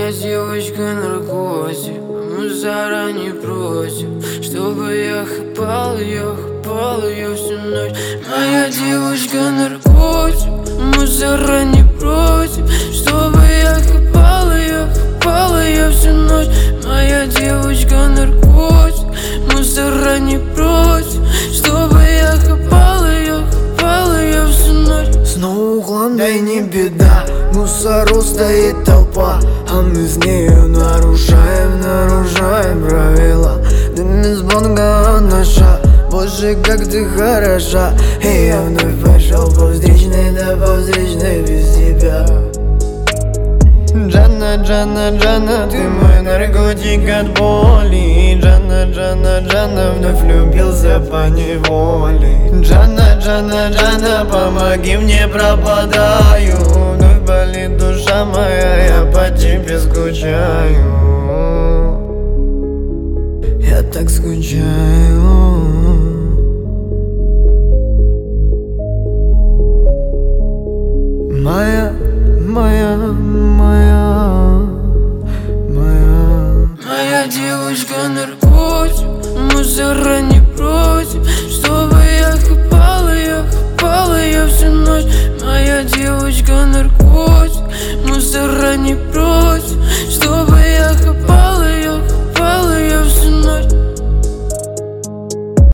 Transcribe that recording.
Моя девочка наркотик, мы заранее просим, чтобы я хапал ее всю ночь. Моя девочка наркотик, мы заранее просим, чтобы я хапал ее всю ночь. Моя девочка наркотик, мы заранее просим, чтобы я хапал ее всю ночь. Снова углом, да и не беда, мусору стоит толпа, а мы с нею нарушаем правила. Дым из бонга наша, боже, как ты хороша. И я вновь пошел по встречной, да по встречной без тебя. Джанна, Джанна, Джанна, ты мой наркотик от боли. Джанна, Джанна, Джанна, вновь влюбился по неволе. Джанна, Джанна, Джанна, помоги мне, пропадаю. Вновь болит душа моя, я по тебе скучаю. Я так скучаю. Моя девочка наркотик, мы заранее просим, чтобы я хапал ее всю ночь. Моя девочка наркотик, мы заранее просим.